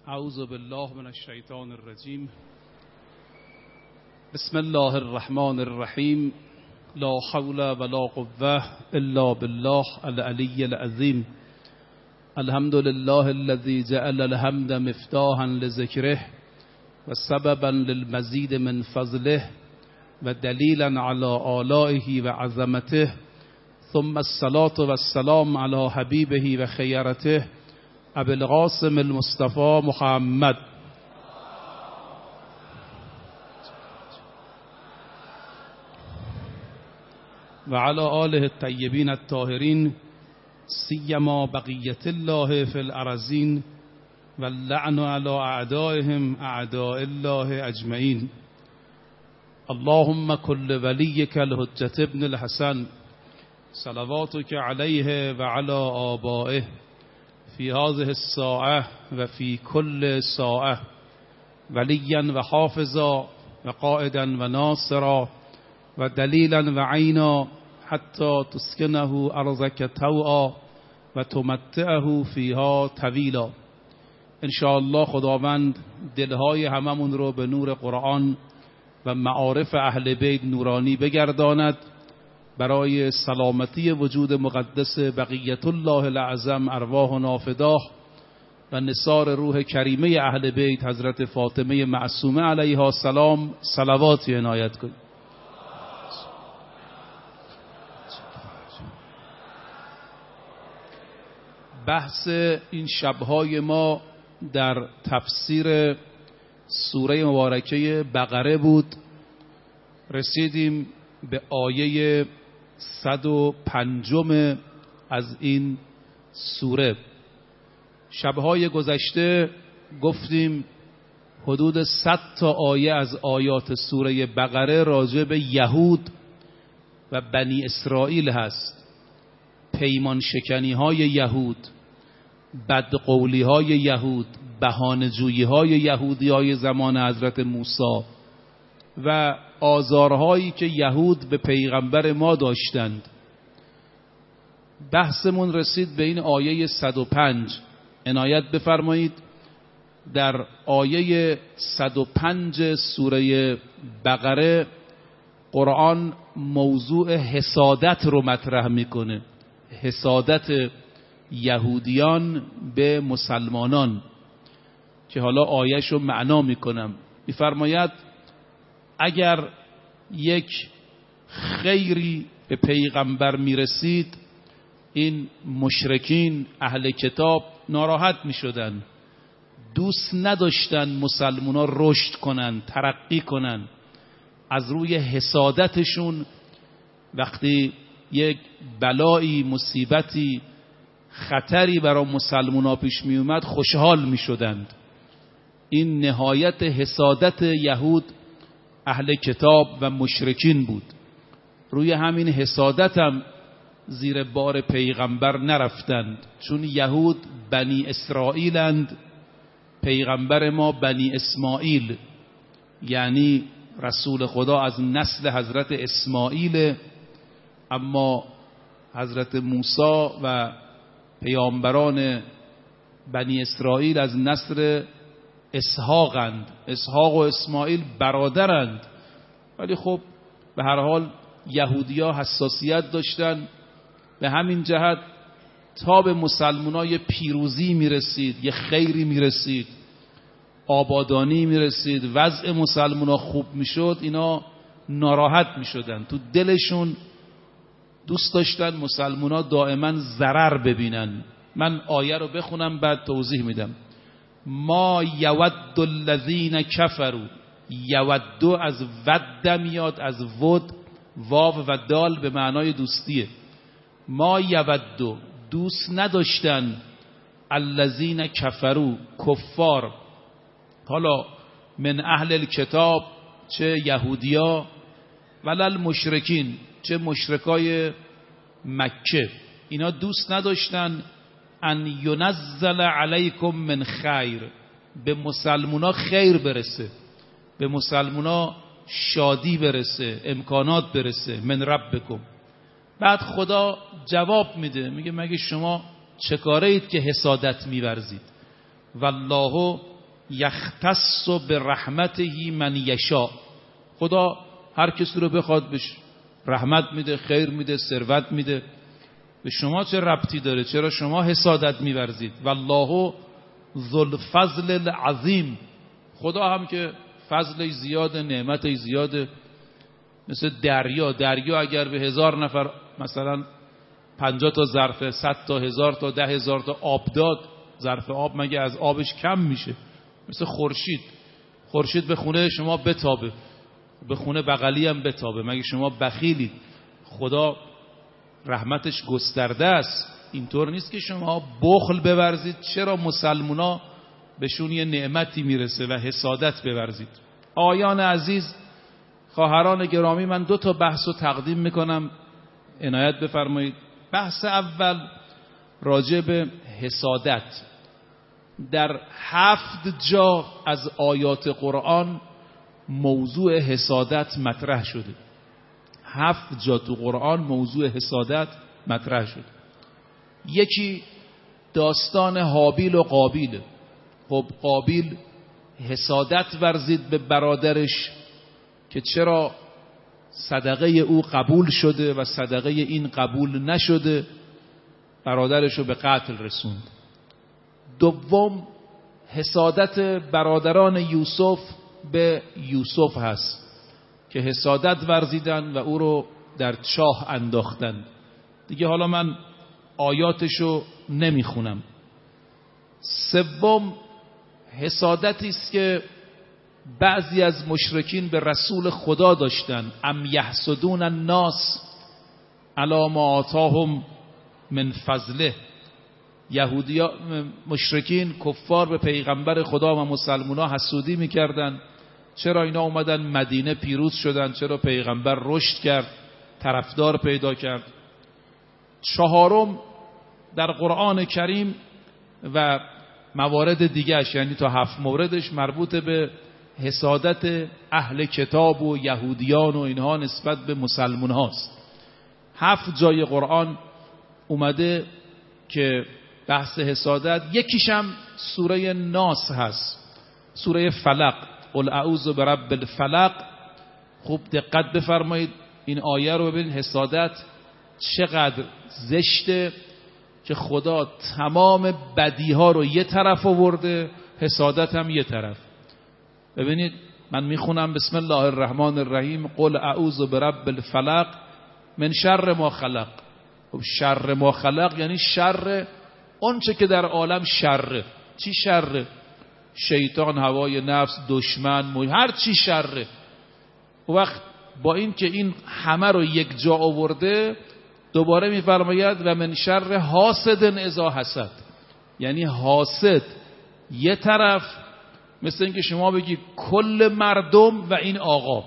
اعوذ بالله من الشیطان الرجیم. بسم الله الرحمن الرحیم. لا حول ولا قوة الا بالله العلی العظیم. الحمد لله الذي جعل الحمد مفتاحا لذکره و سببا للمزید من فضله و دلیلا علی آلائه و عظمته، ثم الصلاة والسلام علی حبیبه و خیرته ابی القاسم المصطفى محمد و علی آله الطیبین الطاهرین، سیما بقیت الله فی الارضین و اللعن علی اعدائهم اعداء الله اجمعین. اللهم كل وليك الحجة ابن الحسن صلواتك عليه وعلى آبائه في هذه الساعة وفي كل ساعة وليا وحافظا وقائدا وناصرا ودليلا وعينا حتى تسكنه أرضك طوعا وتمتعه فيها طويلا. ان شاء الله خداوند دلهای هممون رو به نور قرآن و معارف اهل بیت نورانی بگرداند، برای سلامتی وجود مقدس بقیت الله الاعظم ارواحنا فداه و نثار روح کریمه اهل بیت حضرت فاطمه معصومه علیها السلام صلواتی عنایت کنید. بحث این شبهای ما در تفسیر سوره مبارکه بقره بود. رسیدیم به آیه 105 از این سوره. شبهای گذشته گفتیم حدود 100 تا آیه از آیات سوره بقره راجع به یهود و بنی اسرائیل هست. پیمان شکنی های یهود، بدقولی های یهود، بهانه‌جویی های یهودی های زمان حضرت موسی و آزارهایی که یهود به پیغمبر ما داشتند. بحثمون رسید به این آیه 105. عنایت بفرمایید. در آیه 105 سوره بقره قرآن موضوع حسادت رو مطرح میکنه. حسادت یهودیان به مسلمانان که حالا آیهش رو معنا میکنم. میفرماید اگر یک خیری به پیغمبر میرسید، این مشرکین اهل کتاب ناراحت میشدن، دوست نداشتن مسلمونا رشد کنن، ترقی کنن. از روی حسادتشون وقتی یک بلایی، مصیبتی، خطری برای مسلمونا پیش می اومد خوشحال می شدند. این نهایت حسادت یهود اهل کتاب و مشرکین بود. روی همین حسادت هم زیر بار پیغمبر نرفتند، چون یهود بنی اسرائیلند، پیغمبر ما بنی اسماعیل، یعنی رسول خدا از نسل حضرت اسماعیل، اما حضرت موسی و پیامبران بنی اسرائیل از نسل اسحاقند. اسحاق و اسماعیل برادرند، ولی خب به هر حال یهودی‌ها حساسیت داشتن. به همین جهت تا به مسلمانای پیروزی میرسید، یه خیری میرسید، آبادانی میرسید، وضع مسلمانا خوب میشد، اینا ناراحت میشدن. تو دلشون دوست داشتن مسلمانا دائما ضرر ببینن. من آیه رو بخونم بعد توضیح میدم. ما یود الذین کفروا، یود از ود میاد، از ود، واو و دال به معنای دوستیه. ما یود، دوست نداشتن، الذین کفروا، کفار، حالا من اهل الکتاب، چه یهودیا، ولل مشرکین، چه مشرکای مکه، اینا دوست نداشتن ان ینزل علیکم من خیر، به مسلمونا خیر برسه، به مسلمونا شادی برسه، امکانات برسه، من ربکم. بعد خدا جواب میده، میگه مگه شما چه کاره اید که حسادت میورزید؟ والله یختص برحمته من یشاء. خدا هر کسی رو بخواد بهش رحمت میده، خیر میده، ثروت میده. به شما چه ربطی داره؟ چرا شما حسادت می‌ورزید؟ والله ذو الفضل العظیم. خدا هم که فضلش زیاده، نعمتش زیاده. مثل دریا اگر به 1000 نفر مثلا 50 تا ظرف، 100 تا، 1000 تا، 10,000 تا آب داد، ظرف آب مگه از آبش کم میشه؟ مثل خورشید به خونه شما بتابه، به خونه بغلی هم بتابه، مگه شما بخیلید؟ خدا رحمتش گسترده است. اینطور نیست که شما بخل بورزید. چرا مسلمونا بهشون یه نعمتی میرسه و حسادت بورزید؟ آیان عزیز، خواهران گرامی، من 2 تا بحث رو تقدیم میکنم، عنایت بفرمایید. بحث اول راجع به حسادت. در 7 جا از آیات قرآن موضوع حسادت مطرح شده. 7 جا تو قرآن موضوع حسادت مطرح شده. یکی داستان حابیل و قابیل. خب قابیل حسادت ورزید به برادرش که چرا صدقه او قبول شده و صدقه این قبول نشده، برادرش رو به قتل رسوند. دوم حسادت برادران یوسف به یوسف هست که حسادت ورزیدن و او رو در چاه انداختن. دیگه حالا من آیاتشو نمیخونم. سوم حسادتی است که بعضی از مشرکین به رسول خدا داشتن. ام یحسدون الناس علی ما آتاهم من فضله. یهودیا، مشرکین کفار به پیغمبر خدا و مسلمونا حسودی میکردن. چرا اینا اومدن مدینه پیروز شدن؟ چرا پیغمبر رشد کرد، طرفدار پیدا کرد؟ چهارم در قرآن کریم و موارد دیگرش، یعنی تا 7 موردش مربوط به حسادت اهل کتاب و یهودیان و اینها نسبت به مسلمان هاست. 7 جای قرآن اومده که بحث حسادت. یکیشم سوره ناس هست، سوره فلق، قل اعوذ برب الفلق. خوب دقت بفرمایید این آیه رو ببینید. حسادت چقدر زشته که خدا تمام بدیها رو یه طرف آورده، حسادت هم یه طرف. ببینید من میخونم بسم الله الرحمن الرحیم. قل اعوذ برب الفلق من شر ما خلق. خب شر ما خلق یعنی شر آنچه که در عالم شره. چی شره؟ شیطان، هوای نفس، دشمن، هر چی شره. وقت با این که این همه رو یک جا آورده، دوباره میفرماید و من شر حاسد اذا حسد. یعنی حاسد یه طرف، مثل اینکه شما بگی کل مردم و این آقا،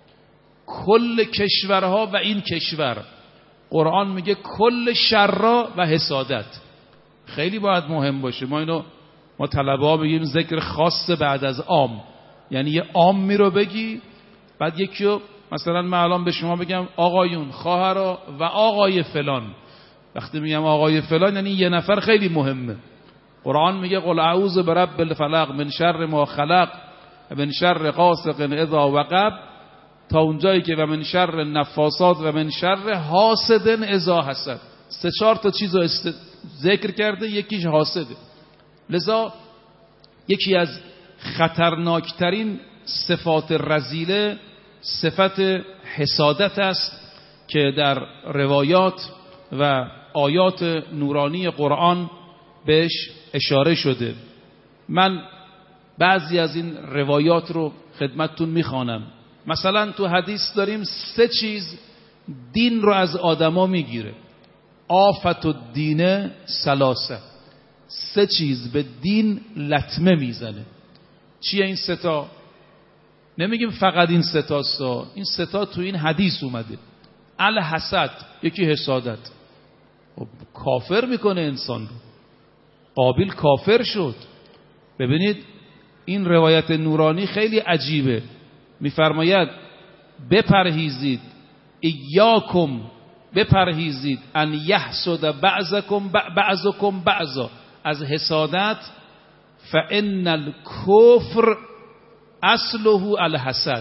کل کشورها و این کشور. قرآن میگه کل شرا و حسادت. خیلی باید مهم باشه. ما اینو ما طلبه ها بگیم ذکر خاص بعد از عام. یعنی یه عامی رو بگی، بعد یکی رو مثلا من الان به شما بگم آقایون، خواهرا و آقای فلان. وقتی میگم آقای فلان یعنی یه نفر خیلی مهمه. قرآن میگه قل اعوذ برب الفلق من شر ما خلق و من شر غاسق اذا وقب، تا اونجایی که و من شر نفاسات و من شر حاسد اذا حسد. 3-4 تا چیز رو ذکر کرده، یکیش حاسده. لذا یکی از خطرناکترین صفات رذیله صفت حسادت است که در روایات و آیات نورانی قرآن بهش اشاره شده. من بعضی از این روایات رو خدمتتون میخوانم. مثلا تو حدیث داریم 3 چیز دین رو از آدما میگیره. آفت الدین ثلاثه. 3 چیز به دین لطمه میزنه. چیه این 3 تا؟ نمیگیم فقط این 3 تاست، این 3 تا تو این حدیث اومده. الحسد، یکی حسادت. کافر میکنه انسان رو. قابیل کافر شد. ببینید این روایت نورانی خیلی عجیبه. میفرماید بپرهیزید، ایاکم، بپرهیزید ان یحسد بعضکم بعضا، از حسادت فان الکفر اصله الحسد.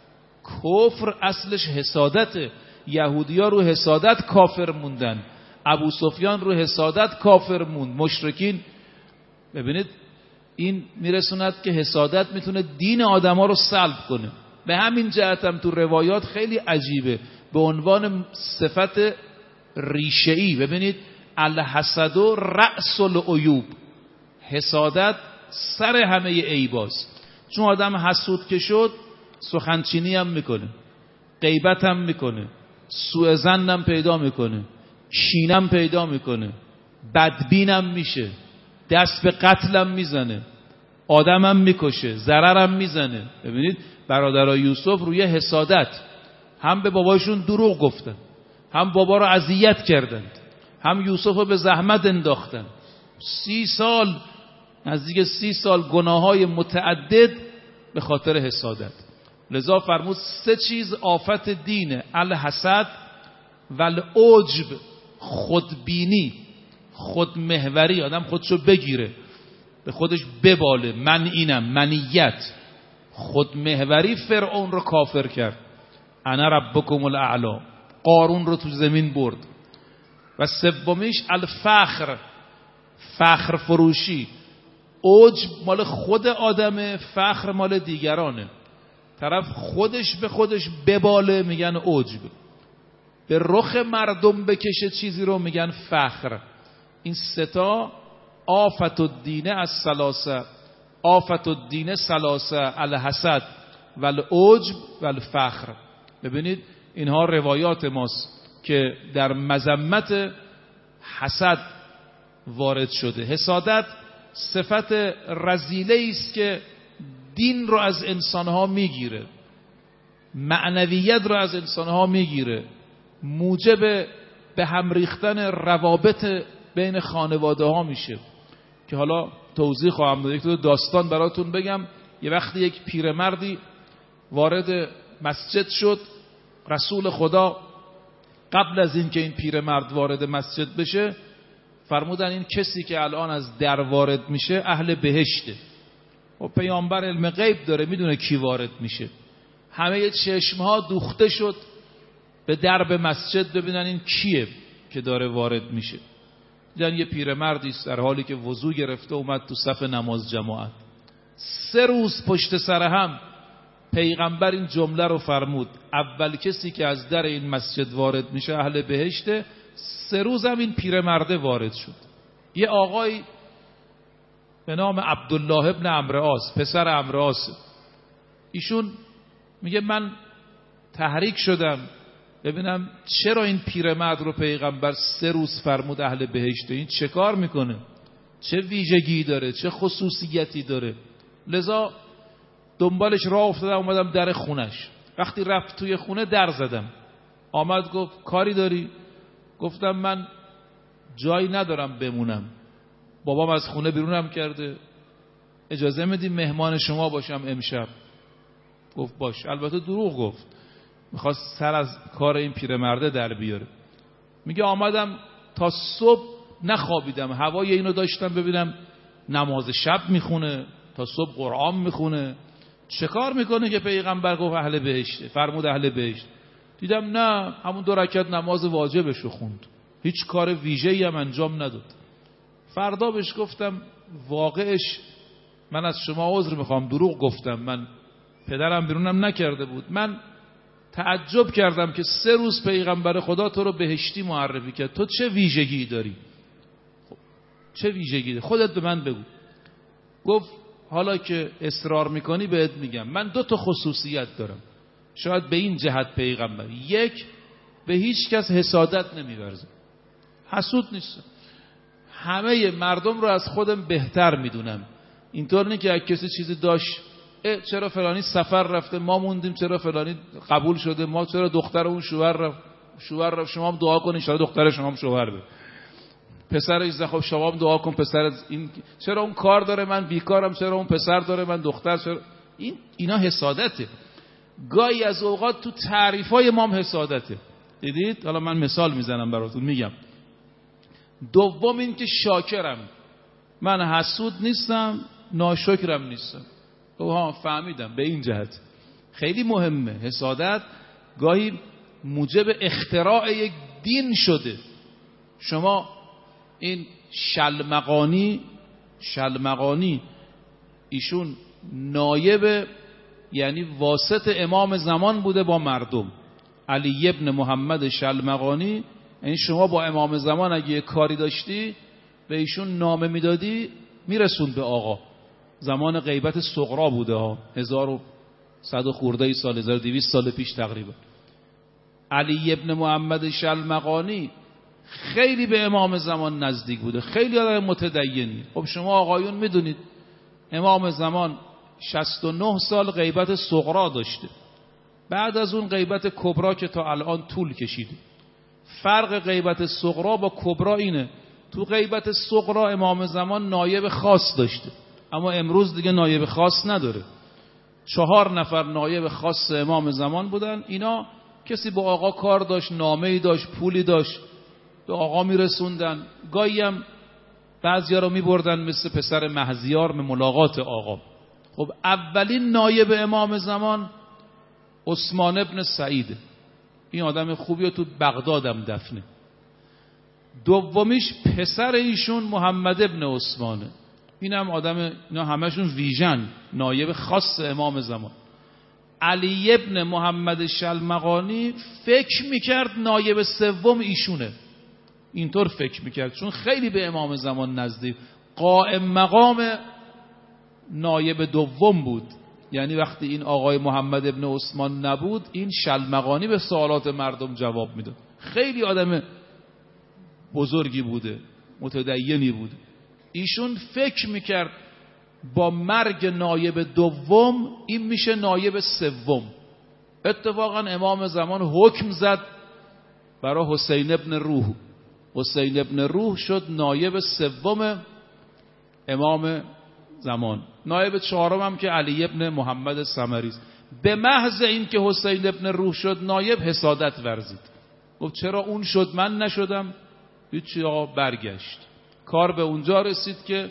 کفر اصلش حسادته. یهودی‌ها رو حسادت کافر موندن، ابو سفیان رو حسادت کافر موند، مشرکین. ببینید این میرسوند که حسادت میتونه دین آدما رو سلب کنه. به همین جهت هم تو روایات خیلی عجیبه به عنوان صفت ریشه‌ای. ببینید الحسد و رأس العیوب، حسادت سر همه عیباست. چون آدم حسود که شد سخنچینی هم میکنه، غیبت هم میکنه، سوء ظن هم پیدا میکنه، کینه پیدا میکنه، بدبین هم میشه، دست به قتل هم میزنه، آدم هم میکشه، ضرر هم میزنه. ببینید برادرای یوسف روی حسادت هم به باباشون دروغ گفتن، هم بابا رو اذیت کردند، هم یوسف رو به زحمت انداختن. 30 سال، نزدیک 30 سال گناههای متعدد به خاطر حسادت. لذا فرمود 3 چیز آفت دینه: الحسد و العجب، خودبینی، خودمحوری، آدم خودشو بگیره، به خودش بباله، من اینم، منیت. خودمحوری فرعون رو کافر کرد، انا ربکم الاعلی، قارون رو تو زمین برد. و سومیش الفخر، فخر فروشی. عجب مال خود آدمه، فخر مال دیگرانه. طرف خودش به خودش بباله میگن عجب، به رخ مردم بکشه چیزی رو میگن فخر. این 3 تا آفت الدین از ثلاثه، آفت الدین ثلاثه: الحسد و العجب و الفخر. ببینید اینها روایات ماست که در مذمت حسد وارد شده. حسادت صفت رذیله است که دین رو از انسانها میگیره، معنویت رو از انسانها میگیره، موجب به هم ریختن روابط بین خانواده ها میشه. که حالا توضیح خواهم داد. یک داستان براتون بگم. یه وقتی یک پیرمردی وارد مسجد شد، رسول خدا قبل از این که این پیرمرد وارد مسجد بشه فرمودن این کسی که الان از در وارد میشه اهل بهشته. و پیامبر علم غیب داره، میدونه کی وارد میشه. همه چشمها دوخته شد به درب مسجد ببینن این کیه که داره وارد میشه. دیدن یه پیرمردی است در حالی که وضو گرفته اومد تو صف نماز جماعت. 3 روز پشت سر هم پیغمبر این جمله رو فرمود: اول کسی که از در این مسجد وارد میشه اهل بهشته. 3 روز هم این پیرمرده وارد شد. یه آقای به نام عبدالله ابن عمرو عاص، پسر عمرو عاص، ایشون میگه من تحریک شدم ببینم چرا این پیرمرد رو پیغمبر 3 روز فرمود اهل بهشته. این چه کار میکنه؟ چه ویژگی داره؟ چه خصوصیتی داره؟ لذا دنبالش راه افتادم، اومدم در خونش. وقتی رفت توی خونه در زدم. آمد گفت کاری داری؟ گفتم من جایی ندارم بمونم، بابام از خونه بیرونم کرده، اجازه میدی مهمان شما باشم امشب؟ گفت باش. البته دروغ گفت، میخواست سر از کار این پیرمرده در بیاره. میگه آمدم تا صبح نخوابیدم، هوای اینو داشتم ببینم نماز شب میخونه، تا صبح قرآن میخونه، چه کار میکنه که پیغمبر گفت اهل بهشته، فرمود اهل بهشت. دیدم نه، همون 2 رکعت نماز واجبشو خوند، هیچ کار ویژه‌ای هم انجام نداد. فردا بهش گفتم واقعش من از شما عذر میخوام، دروغ گفتم، من پدرم بیرونم نکرده بود، من تعجب کردم که 3 روز پیغمبر خدا تو رو بهشتی معرفی کرد، تو چه ویژگی داری؟ خب چه ویژگی داری؟ خودت به من بگو. گفت حالا که اصرار میکنی بهت میگم، من 2 تا خصوصیت دارم، شاید به این جهت پیغمبر. 1، به هیچ کس حسادت نمیورزم، حسود نیستم، همه مردم رو از خودم بهتر میدونم. اینطور نیست که کسی چیزی داشت چرا فلانی سفر رفته ما موندیم، چرا فلانی قبول شده ما، چرا دختر اون شوهر رفت شما هم دعا کن ان شاءالله دختر شما هم شوهر بده، پسرش خب شما هم دعا کن پسر این، چرا اون کار داره من بیکارم، چرا اون پسر داره من دختر، چرا اینا حسادته. گاهی از اوقات تو تعریفای ما هم حسادته. دیدید؟ حالا من مثال میزنم براتون میگم. دوم این که شاکرم، من حسود نیستم، ناشکرم نیستم. فهمیدم به این جهت. خیلی مهمه. حسادت گاهی موجب اختراع یک دین شده. شما این شلمغانی ایشون نایب یعنی واسط امام زمان بوده با مردم. علی ابن محمد شلمغانی، یعنی شما با امام زمان اگه کاری داشتی به ایشون نامه میدادی میرسوند به آقا. زمان غیبت صغرا بوده ها، 1100 خورده سال، 1200 سال پیش تقریبا. علی ابن محمد شلمغانی خیلی به امام زمان نزدیک بوده، خیلی آدم متدینی. خب شما آقایون میدونید امام زمان 69 سال غیبت صغرا داشته، بعد از اون غیبت کبرا که تا الان طول کشیده. فرق غیبت صغرا با کبرا اینه، تو غیبت صغرا امام زمان نایب خاص داشته، اما امروز دیگه نایب خاص نداره. 4 نفر نایب خاص امام زمان بودن. اینا کسی با آقا کار داشت، نامه‌ای داشت، پولی داشت، به آقا میرسوندن. گاهی هم بعضیا رو میبردن مثل پسر مهزیار به ملاقات آقا. خب اولین نایب امام زمان عثمان ابن سعید، این آدم خوبیه، تو بغدادم دفنه. دومیش پسر ایشون محمد ابن عثمانه، اینم آدم، اینا همشون ویژن نایب خاص امام زمان. علی ابن محمد شلمغانی فکر میکرد نایب سوم ایشونه، اینطور فکر میکرد چون خیلی به امام زمان نزدیک، قائم مقام نایب دوم بود. یعنی وقتی این آقای محمد ابن عثمان نبود، این شلمغانی به سوالات مردم جواب میداد. خیلی آدم بزرگی بوده، متدینی بوده. ایشون فکر میکرد با مرگ نایب دوم این میشه نایب سوم. اتفاقا امام زمان حکم زد برای حسین ابن روح. حسین ابن روح شد نایب سوم امام زمان. نایب چهارم هم که علی ابن محمد سمری است. به محض این که حسین ابن روح شد نایب، حسادت ورزید، گفت چرا اون شد من نشدم؟ هیچی آقا، برگشت. کار به اونجا رسید که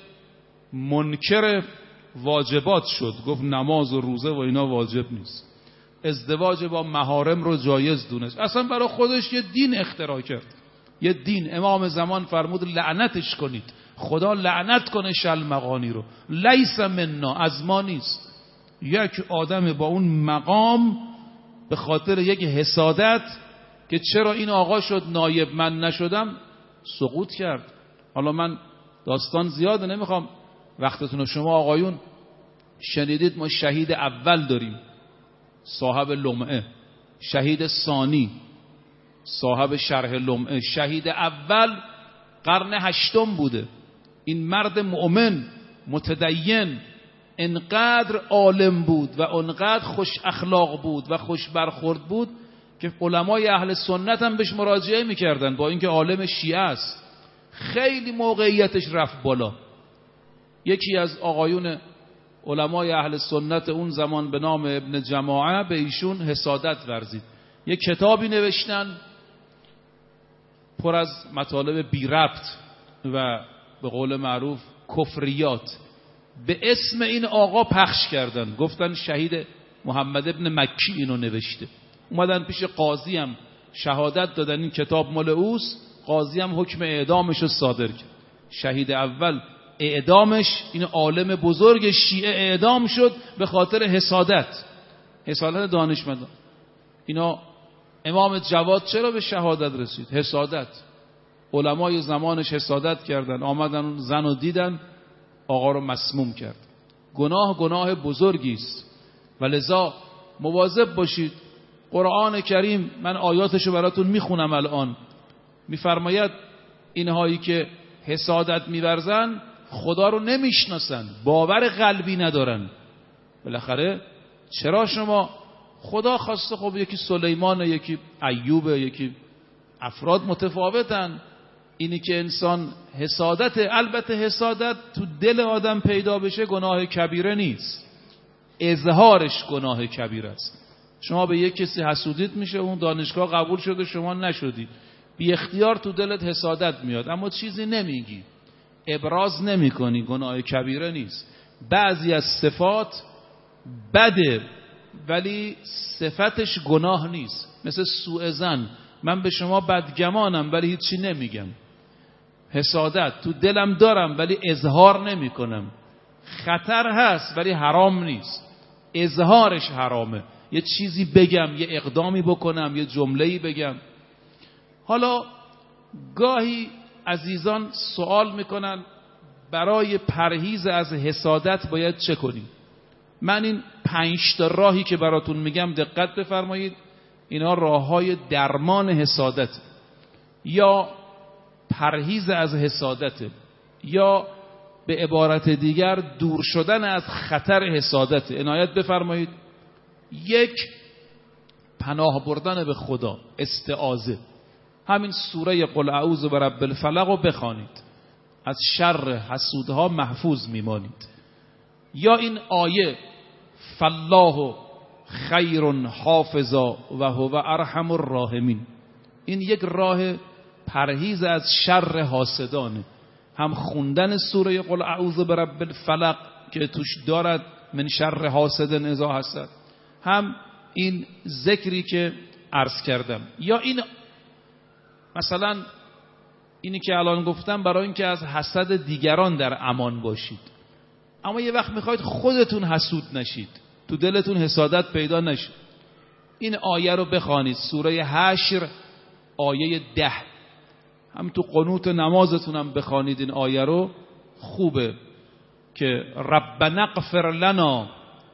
منکر واجبات شد، گفت نماز و روزه و اینا واجب نیست. ازدواج با محارم رو جایز دونست، اصلا برای خودش یه دین اختراع کرد. یه دین. امام زمان فرمود لعنتش کنید، خدا لعنت کنه شلمغانی رو، لیس منا، از ما نیست. یک آدم با اون مقام به خاطر یک حسادت که چرا این آقا شد نایب من نشدم سقوط کرد. حالا من داستان زیاده نمیخوام وقتتون رو. شما آقایون شنیدید ما شهید اول داریم، صاحب لمعه، شهید ثانی صاحب شرح لمعه. شهید اول قرن 8 بوده. این مرد مؤمن متدین انقدر عالم بود و انقدر خوش اخلاق بود و خوش برخورد بود که علمای اهل سنت هم بهش مراجعه میکردن، با اینکه عالم شیعه است. خیلی موقعیتش رفت بالا. یکی از آقایون علمای اهل سنت اون زمان به نام ابن جماعه به ایشون حسادت ورزید. یک کتابی نوشتن پر از مطالب بی ربط و به قول معروف کفریات، به اسم این آقا پخش کردن. گفتن شهید محمد ابن مکی اینو نوشته. اومدن پیش قاضی هم شهادت دادن این کتاب مال اوست. قاضی هم حکم اعدامش رو صادر کرد. شهید اول اعدامش، این عالم بزرگ شیعه اعدام شد به خاطر حسادت دانشمندان. اینا امام جواد چرا به شهادت رسید؟ حسادت. علمای زمانش حسادت کردن، آمدن اون زن رو دیدن، آقا رو مسموم کرد. گناه بزرگی است و لذا مواظب باشید. قرآن کریم، من آیاتشو براتون میخونم الان، میفرماید اینهایی که حسادت میورزن خدا رو نمیشناسن، باور قلبی ندارن. بالاخره چرا شما خدا خواسته، خب یکی سلیمان، یکی ایوب، یکی افراد متفاوتن. اینی که انسان حسادت، البته حسادت تو دل آدم پیدا بشه گناه کبیره نیست، اظهارش گناه کبیره است. شما به یک کسی حسودیت میشه، اون دانشگاه قبول شده شما نشدی، بی اختیار تو دلت حسادت میاد، اما چیزی نمیگی، ابراز نمی کنی، گناه کبیره نیست. بعضی از صفات بده ولی صفتش گناه نیست، مثل سوء ظن، من به شما بدگمانم ولی هیچی نمیگم. حسادت تو دلم دارم ولی اظهار نمی کنم. خطر هست ولی حرام نیست، اظهارش حرامه. یه چیزی بگم، یه اقدامی بکنم، یه جمله‌ای بگم. حالا گاهی عزیزان سوال میکنن برای پرهیز از حسادت باید چه کنیم؟ من این 5 تا راهی که براتون میگم دقت بفرمایید، اینا راههای درمان حسادت یا پرهیز از حسادت، یا به عبارت دیگر دور شدن از خطر حسادت. عنایت بفرمایید. 1، پناه بردن به خدا، استعاذه. همین سوره قل اعوذ برب الفلق رو بخوانید، از شر حسودها محفوظ میمانید. یا این آیه فالله خیر حافظا و هو ارحم الراحمین، این یک راه پرهیز از شر حاسدانه. هم خوندن سوره قل اعوذ برب الفلق که توش دارد من شر حاسد اذا حسد، هم این ذکری که عرض کردم. یا این مثلا اینی که الان گفتم، برای اینکه از حسد دیگران در امان باشید. اما یه وقت میخواید خودتون حسود نشید، تو دلتون حسادت پیدا نشه، این آیه رو بخوانید، سوره حشر آیه 10. هم تو قنوت نمازتون هم بخوانید این آیه رو، خوبه که ربنا اغفر لنا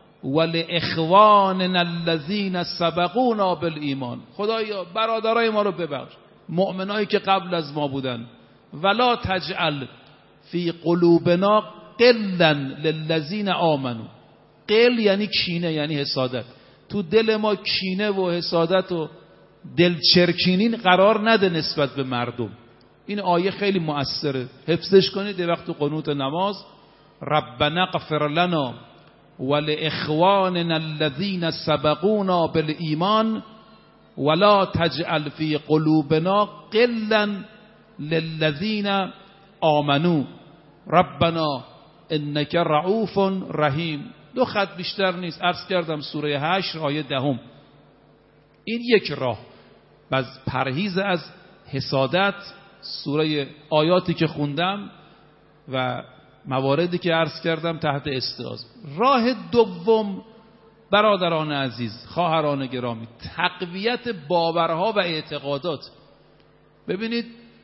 ولاخواننا الذین سبقونا بالایمان، خدایا برادرای ما رو ببخش، مؤمنایی که قبل از ما بودن. ولا تجعل فی قلوبنا غلا للذین آمنوا. غل یعنی کینه، یعنی حسادت. تو دل ما کینه و حسادت و دلچرکینین قرار نده نسبت به مردم. این آیه خیلی مؤثره، حفظش کنید وقت تو قنوت نماز. ربنا اغفر لنا ولاخواننا الذین سبقونا بالایمان ولا تجعل فی قلوبنا غلا للذین آمنوا ربنا انک رؤوف رحیم. 2 خط بیشتر نیست، عرض کردم سوره حشر آیه 10. این یک راه باز پرهیز از حسادت، سوره آیاتی که خوندم و مواردی که عرض کردم تحت استعاذ. راه دوم برادران عزیز، خواهران گرامی، تقویت باورها و اعتقادات. ببینید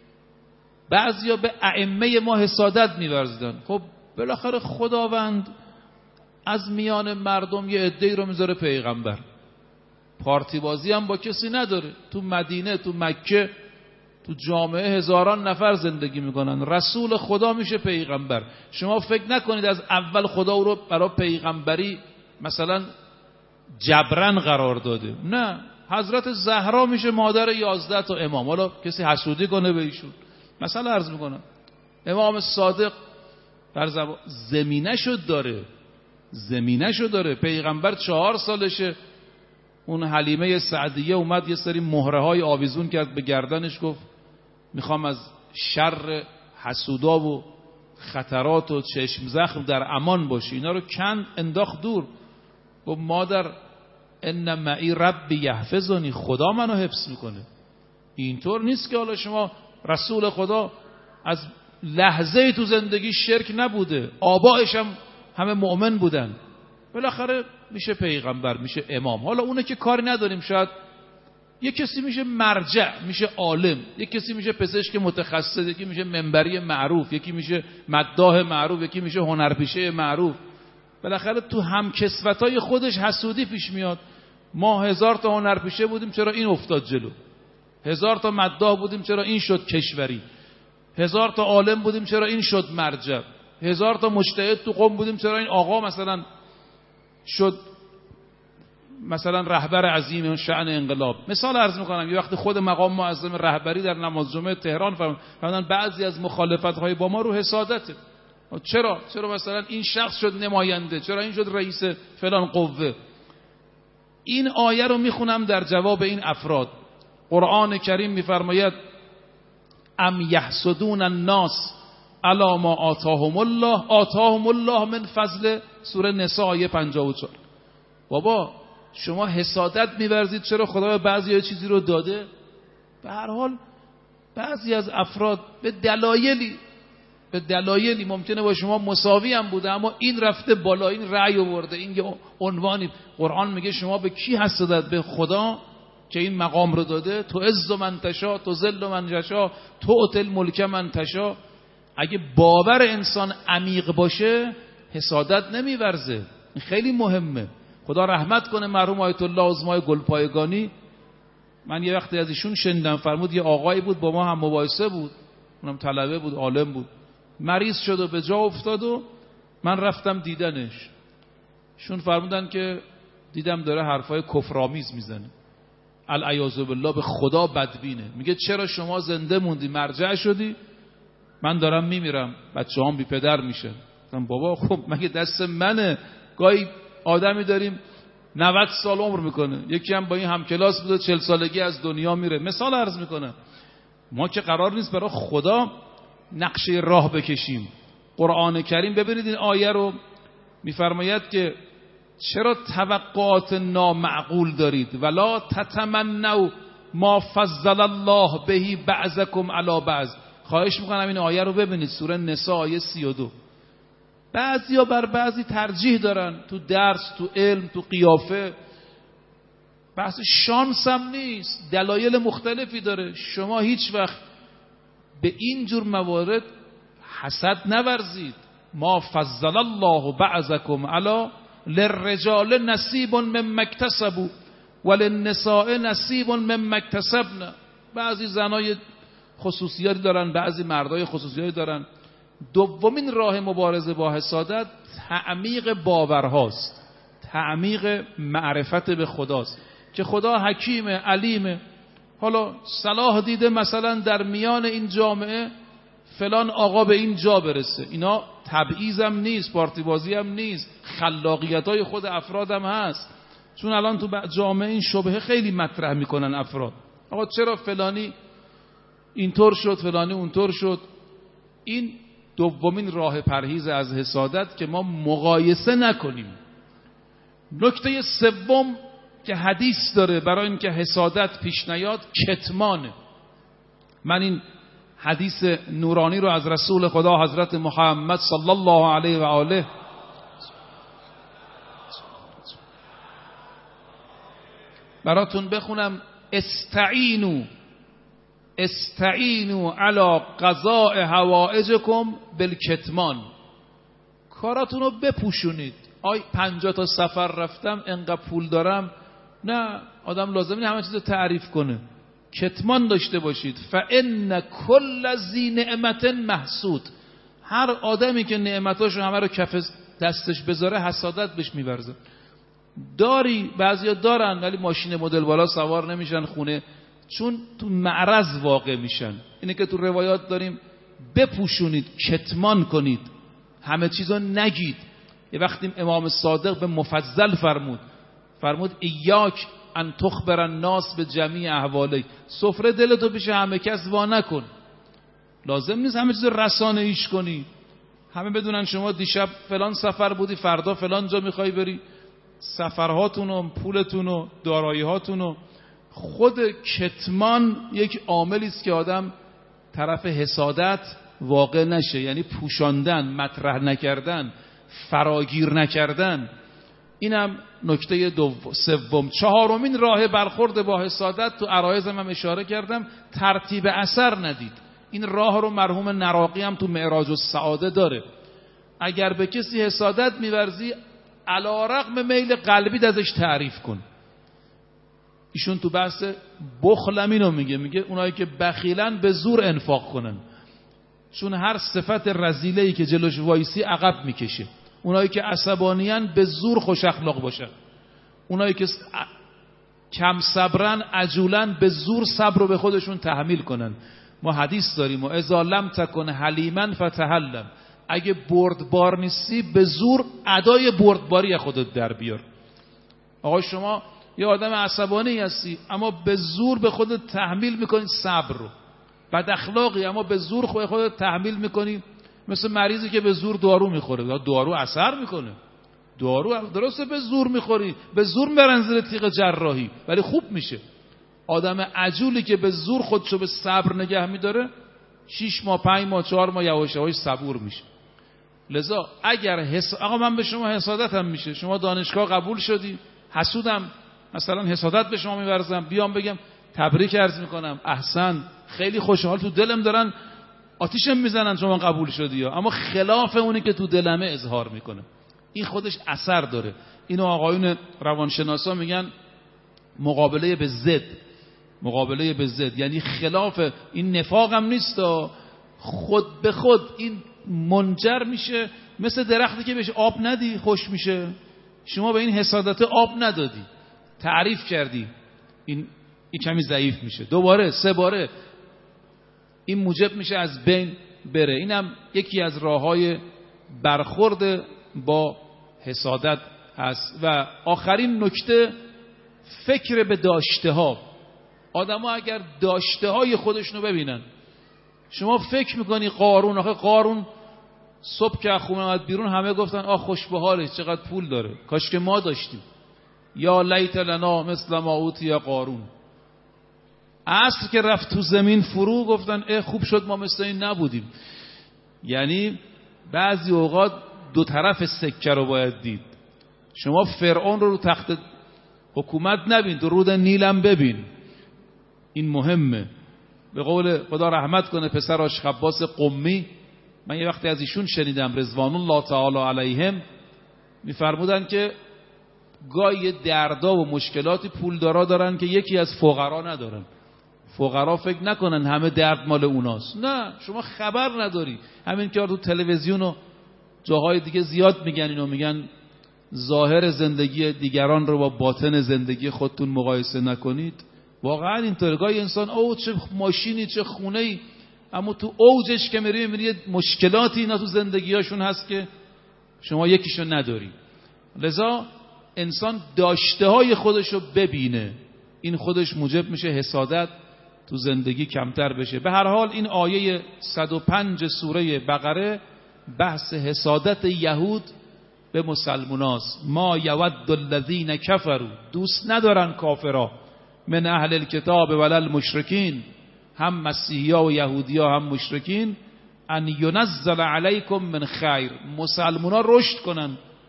بعضیا به ائمه ما حسادت می‌ورزیدن. خب بالاخره خداوند از میان مردم یه عده‌ای رو میذاره پیغمبر، پارتی بازی هم با کسی نداره. تو مدینه، تو مکه، تو جامعه هزاران نفر زندگی میکنن، رسول خدا میشه پیغمبر. شما فکر نکنید از اول خدا او رو برای پیغمبری مثلا جبران قرار داده، نه. حضرت زهرا میشه مادر 11 تا امام. حالا کسی حسودی کنه به ایشون، مثلا عرض میکنم امام صادق در زمینه شو داره. پیغمبر 4 سالشه، اون حلیمه سعدیه اومد یه سری مهره های آویزون کرد به گردنش، گفت میخوام از شر حسودا و خطرات و چشم زخم در امان باشی. اینا رو کند انداخت دور، گفت مادر ان معی ربی یحفظنی، خدا منو حفظ میکنه. اینطور نیست که حالا شما رسول خدا از لحظه تو زندگی شرک نبوده، آبائش هم همه مؤمن بودن، بالاخره میشه پیغمبر، میشه امام. حالا اونه که کاری نداریم، شاید یک کسی میشه مرجع، میشه عالم، یک کسی میشه پزشک متخصص، یکی میشه منبری معروف، یکی میشه مداح معروف، یکی میشه هنرپیشه معروف. بالاخره تو هم کسوتای خودش حسودی پیش میاد. ما 1000 تا هنرپیشه بودیم چرا این افتاد جلو، 1000 تا مداح بودیم چرا این شد کشوری، 1000 تا عالم بودیم چرا این شد مرجع، 1000 تا مجتهد تو قوم بودیم چرا این آقا مثلا شد مثلا رهبر عظیم شأن انقلاب. مثال عرض میکنم، یه وقت خود مقام معظم رهبری در نماز جمعه تهران فرمودن بعضی از مخالفت‌های با ما رو حسادته. چرا مثلا این شخص شد نماینده، چرا این شد رئیس فلان قوه. این آیه رو میخونم در جواب این افراد. قرآن کریم میفرماید ام یحسدون الناس الا ما آتاهم الله من فضل، سوره نساء آیه 54. بابا شما حسادت می‌ورزید چرا خدا به بعضی چیزی رو داده؟ به هر حال بعضی از افراد به دلایلی ممکنه با شما مساوی هم بوده، اما این رفته بالا، این رأی آورده، این یه عنوانی. قرآن میگه شما به کی حسادت؟ به خدا که این مقام رو داده. تو عز من تشا، تو ذل من تشا، تو اتل ملک من تشا. اگه باور انسان عمیق باشه حسادت نمیورزه. این خیلی مهمه. خدا رحمت کنه مرحوم آیت الله عظمای گلپایگانی. من یه وقتی از ایشون شنیدم، فرمود یه آقایی بود با ما هم مباحثه بود، اونم طلبه بود، عالم بود، مریض شد و به جا افتاد و من رفتم دیدنش. شون فرمودن که دیدم داره حرفای کفرآمیز میزنه، العیاذ بالله، به خدا بدبینه. میگه چرا شما زنده موندی، مرجع شدی، من دارم میمیرم، بچه‌هام بی پدر میشن. بابا خب مگه دست منه؟ گاهی آدمی داریم 90 سال عمر میکنه، یکی هم با این همکلاس بوده 40 سالگی از دنیا میره. مثال عرض میکنم، ما که قرار نیست برای خدا نقشه راه بکشیم. قرآن کریم ببینید این آیه رو میفرماید که چرا توقعات نامعقول دارید؟ ولا تتمنوا ما فضل الله به بعضکم علی بعض. خواهش میکنم این آیه رو ببینید، سوره نساء آیه 32. بعضیا بر بعضی ترجیح دارن، تو درس، تو علم، تو قیافه. بحث شانس هم نیست، دلایل مختلفی داره. شما هیچ وقت به این جور موارد حسد نورزید. ما فضل الله بعضکم علی، للرجال نصیب مما اکتسبوا وللنساء نصیب مما اکتسبن. بعضی زنای خصوصیاتی دارن، بعضی مردای خصوصیاتی دارن. دومین راه مبارزه با حسادت تعمیق باورهاست، تعمیق معرفت به خداست که خدا حکیم علیمه. حالا صلاح دیده مثلا در میان این جامعه فلان آقا به این جا برسه. اینا تبعیض هم نیست، پارتی بازی هم نیست، خلاقیت‌های خود افراد هم هست. چون الان تو جامعه این شبهه خیلی مطرح میکنن افراد، آقا چرا فلانی اینطور شد، فلانی اونطور شد. این دومین راه پرهیز از حسادت که ما مقایسه نکنیم. نکته سوم که حدیث داره برای اینکه حسادت پیش نیاد، کتمانه. من این حدیث نورانی رو از رسول خدا حضرت محمد صلی الله علیه و آله براتون بخونم. استعینوا علی قضاء حوائجکم بالکتمان. کاراتون رو بپوشونید. 50 تا سفر رفتم، انقدر پول دارم. نه، آدم لازم نیست همه چیز رو تعریف کنه. کتمان داشته باشید. فان کل ذی نعمت محسود. هر آدمی که نعمتاشو همه رو کف دستش بذاره حسادت بهش میورزه. داری، بعضیا دارن ولی ماشین مدل بالا سوار نمیشن خونه، چون تو معرض واقع میشن. اینه که تو روایات داریم بپوشونید، کتمان کنید، همه چیزو نگید. یه وقتی امام صادق به مفضل فرمود ایاک ان تخبر الناس به جمیع احوالیک. سفره دلتو پیش همه کس وا نکن. لازم نیست همه چیز رسانه‌ایش کنی، همه بدونن شما دیشب فلان سفر بودی، فردا فلان جا میخوای بری. سفرهاتونو، پولتونو، دارایی‌هاتونو. خود کتمان یک عاملی است که آدم طرف حسادت واقع نشه، یعنی پوشاندن، مطرح نکردن، فراگیر نکردن. اینم نکته سوم. چهارمین راه برخورد با حسادت، تو عرایضم هم اشاره کردم، ترتیب اثر ندید. این راه رو مرحوم نراقی هم تو معراج السعاده داره. اگر به کسی حسادت می‌ورزی، علی رغم میل قلبی ازش تعریف کن. ایشون تو بحث بخل اینو میگه اونایی که بخیلن به زور انفاق کنن، چون هر صفت رذیله‌ای که جلوش وایسی عقب میکشه. اونایی که عصبانیان به زور خوش اخلاق باشن. اونایی که کم صبرن، عجولن، به زور صبر رو به خودشون تحمیل کنن. ما حدیث داریم و اذا لم تکن حلیما فتحلم. اگه بردبار نیستی به زور ادای بردباری خودت در بیار. آقا شما یه آدم عصبانی هستی اما به زور به خودت تحمیل میکنی صبر رو. بد اخلاقی اما به زور خودت تحمیل میکنی مثل مریضی که به زور دارو میخوره، دارو اثر میکنه. دارو درسته به زور میخوری، به زور میبرن زیر تیغ جراحی ولی خوب میشه. آدم عجولی که به زور خودشو به صبر نگه میداره 6 ماه 5 ماه 4 ماه یواش یواش صبور میشه. لذا اگر آقا من به شما حسادتم میشه، شما دانشگاه قبول شدی، حسودم مثلا حسادت به شما میورزم، بیام بگم تبریک عرض میکنم، احسن، خیلی خوشحال، تو دلم دارن آتیشم میزنن شما قبول شدی یا، اما خلاف اونی که تو دلمه اظهار میکنه، این خودش اثر داره. اینو آقایون روانشناسا میگن مقابله به ضد. مقابله به ضد یعنی خلاف این نفاق هم نیست، خود به خود این منجر میشه مثل درختی که بهش آب ندی خوش میشه. شما به این حسادت آب ندادی، تعریف کردی، این کمی ضعیف میشه، 2 باره 3 باره این موجب میشه از بین بره. اینم یکی از راههای برخورد با حسادت هست. و آخرین نکته فکر به داشته ها. آدم ها اگر داشته های خودشونو ببینن، شما فکر میکنی قارون، آخه قارون صبح که خونه اومد بیرون همه گفتن آه خوش به حالش، چقدر پول داره، کاش که ما داشتیم، یا لیت لنا مثل ما اوتی یا قارون. عصر که رفت تو زمین فرو گفتن خوب شد ما مثل این نبودیم. یعنی بعضی اوقات 2 طرف سکه رو باید دید. شما فرعون رو تخت حکومت نبین، تو رود نیلم ببین، این مهمه. به قول خدا رحمت کنه پسر آشخباس قمی، من یه وقتی از ایشون شنیدم رضوان الله تعالی علیهم، میفرمودن که گاهی دردا و مشکلاتی پولدارا دارن که یکی از فقرا ندارن. فقرا فکر نکنن همه درد مال اوناست، نه، شما خبر نداری. همین که تو تلویزیون و جاهای دیگه زیاد میگن اینو، میگن ظاهر زندگی دیگران رو با باطن زندگی خودتون مقایسه نکنید. واقعا اینطور گاهی انسان چه ماشینی چه خونه‌ای، اما تو اوجش که میبینی مشکلاتی اینا تو زندگیاشون هست که شما یکیشو نداری. لذا انسان داشته های خودشو ببینه، این خودش موجب میشه حسادت تو زندگی کمتر بشه. به هر حال این آیه 105 سوره بقره بحث حسادت یهود به مسلماناست. ما یود الذین کفروا، دوست ندارن کافرا، من اهل الکتاب ولل مشرکین، هم مسیحیا و یهودیا هم مشرکین، ان ینزل علیکم من خیر، مسلمونا رشد کنن.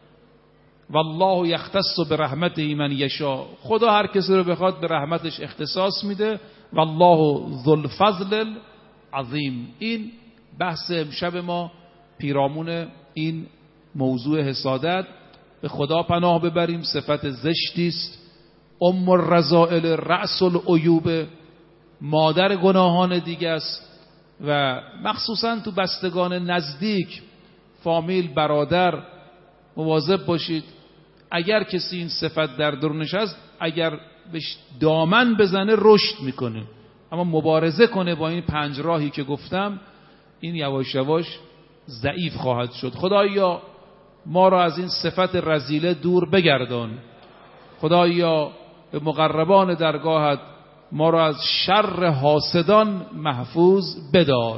والله یختص برحمته من یشاء، خدا هر کسی رو بخواد به رحمتش اختصاص میده. والله ذو الفضل العظیم. این بحث امشب ما پیرامون این موضوع حسادت. به خدا پناه ببریم، صفت زشتی است، ام الرذائل، رأس العیوب، مادر گناهان دیگه است. و مخصوصا تو بستگان نزدیک، فامیل، برادر، مواظب باشید. اگر کسی این صفت در درونش هست، اگر بهش دامن بزنه رشد میکنه، اما مبارزه کنه با این 5 راهی که گفتم، این یواش یواش ضعیف خواهد شد. خدایا ما را از این صفت رذیله دور بگردان. خدایا به مقربان درگاهت ما را از شر حاسدان محفوظ بدار.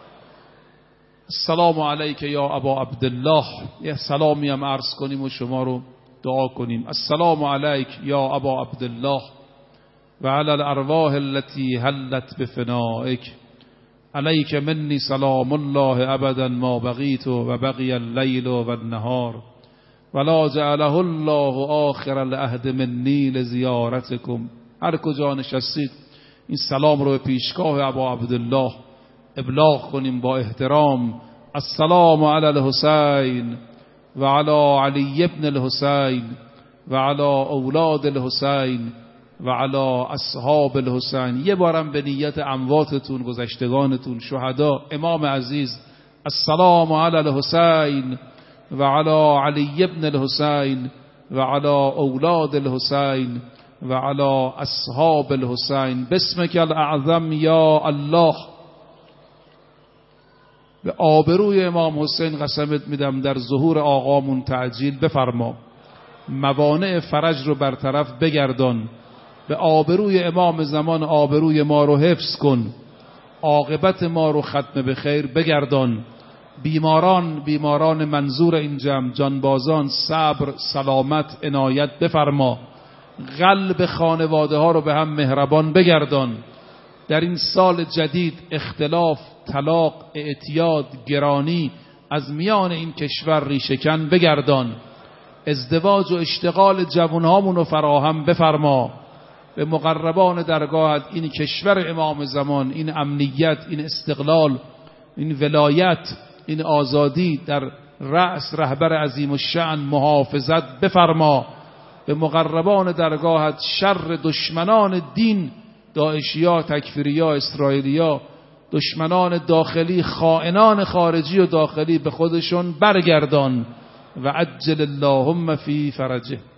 السلام علیک یا ابا عبدالله. یه سلامی هم عرض کنیم و شما رو دعا کنیم. السلام علیک یا ابا عبدالله و علی الارواح التي حلت بفنائک. علیک منی سلام الله ابدا ما بقیت و بقی اللیل و النهار ولا جعله الله آخر العهد منی لزیارتکم. هر کجا نشستید این سلام رو به پیشگاه ابا عبدالله ابلاغ کنیم با احترام. السلام علی الحسین و علی علی ابن الحسین و علی اولاد الحسین و علی اصحاب الحسین. یه بارم به نیت امواتتون، گذشتگانتون، شهدا، امام عزیز. السلام علی الحسین و علی علی ابن الحسین و علی اولاد الحسین و علی اصحاب الحسین. بسمک الاعظم یا الله. به آبروی امام حسین قسمت میدم در ظهور آقامون تعجیل بفرما، موانع فرج رو برطرف بگردان. به آبروی امام زمان آبروی ما رو حفظ کن، عاقبت ما رو ختم به خیر بگردان. بیماران منظور این جمع، جانبازان صبر، سلامت، عنایت بفرما. قلب خانواده ها رو به هم مهربان بگردان. در این سال جدید اختلاف، طلاق، اعتیاد، گرانی از میان این کشور ریشه‌کن بگردان. ازدواج و اشتغال جوانهامون رو فراهم بفرما. به مقربان درگاهت این کشور امام زمان، این امنیت، این استقلال، این ولایت، این آزادی در رأس رهبر عظیم الشأن محافظت بفرما. به مقربان درگاهت شر دشمنان دین، داعشیا، تکفیریا، اسرائیلیا، دشمنان داخلی، خائنان خارجی و داخلی به خودشون برگردان. و عجل اللهم فی فرجه.